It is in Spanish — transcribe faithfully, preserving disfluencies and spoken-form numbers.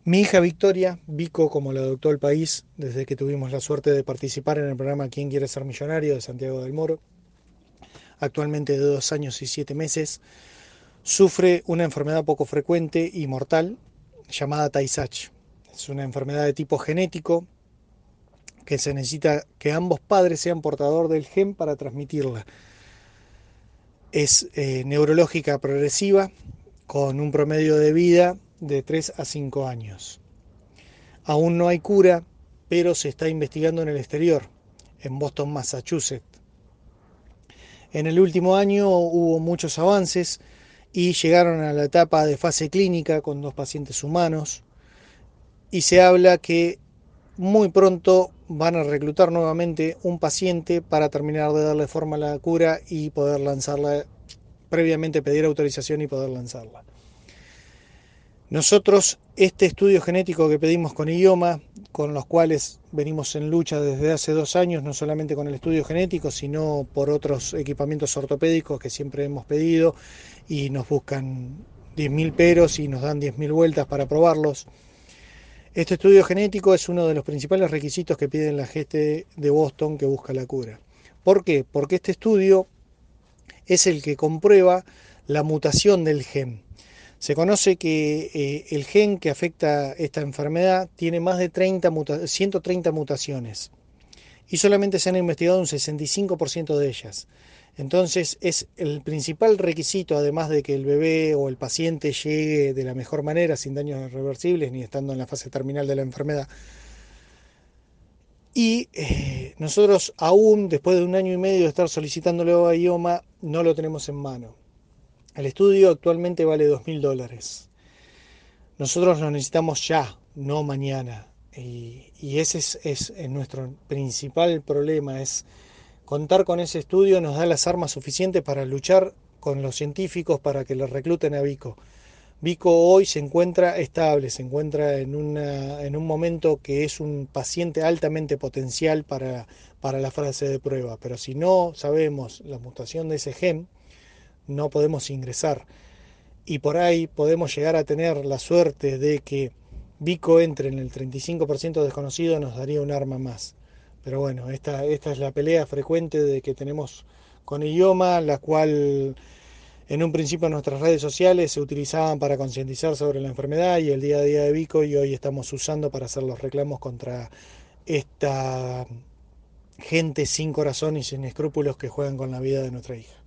Mi hija Victoria, Vico como la adoptó el país, desde que tuvimos la suerte de participar en el programa ¿Quién quiere ser millonario? De Santiago del Moro, actualmente de dos años y siete meses, sufre una enfermedad poco frecuente y mortal llamada Tay Sachs. Es una enfermedad de tipo genético que se necesita que ambos padres sean portador del gen para transmitirla. Es eh, neurológica progresiva con un promedio de vida de tres a cinco años. Aún no hay cura, pero se está investigando en el exterior, en Boston, Massachusetts. En el último año hubo muchos avances y llegaron a la etapa de fase clínica con dos pacientes humanos y se habla que muy pronto van a reclutar nuevamente un paciente para terminar de darle forma a la cura y poder lanzarla, previamente pedir autorización y poder lanzarla. Nosotros, este estudio genético que pedimos con idioma, con los cuales venimos en lucha desde hace dos años, no solamente con el estudio genético, sino por otros equipamientos ortopédicos que siempre hemos pedido y nos buscan diez mil peros y nos dan diez mil vueltas para probarlos. Este estudio genético es uno de los principales requisitos que piden la gente de Boston que busca la cura. ¿Por qué? Porque este estudio es el que comprueba la mutación del gen. Se conoce que eh, el gen que afecta esta enfermedad tiene más de treinta muta ciento treinta mutaciones y solamente se han investigado un sesenta y cinco por ciento de ellas. Entonces es el principal requisito, además de que el bebé o el paciente llegue de la mejor manera, sin daños irreversibles ni estando en la fase terminal de la enfermedad. Y eh, nosotros aún, después de un año y medio de estar solicitándolo a IOMA, no lo tenemos en mano. El estudio actualmente vale dos mil dólares. Nosotros lo necesitamos ya, no mañana. Y, y ese es, es, es nuestro principal problema, es contar con ese estudio nos da las armas suficientes para luchar con los científicos para que le recluten a Vico. Vico hoy se encuentra estable, se encuentra en, una, en un momento que es un paciente altamente potencial para, para la fase de prueba, pero si no sabemos la mutación de ese gen, no podemos ingresar. Y por ahí podemos llegar a tener la suerte de que Vico entre en el treinta y cinco por ciento desconocido, nos daría un arma más. Pero bueno, esta, esta es la pelea frecuente de que tenemos con idioma, la cual en un principio nuestras redes sociales se utilizaban para concientizar sobre la enfermedad y el día a día de Vico, y hoy estamos usando para hacer los reclamos contra esta gente sin corazón y sin escrúpulos que juegan con la vida de nuestra hija.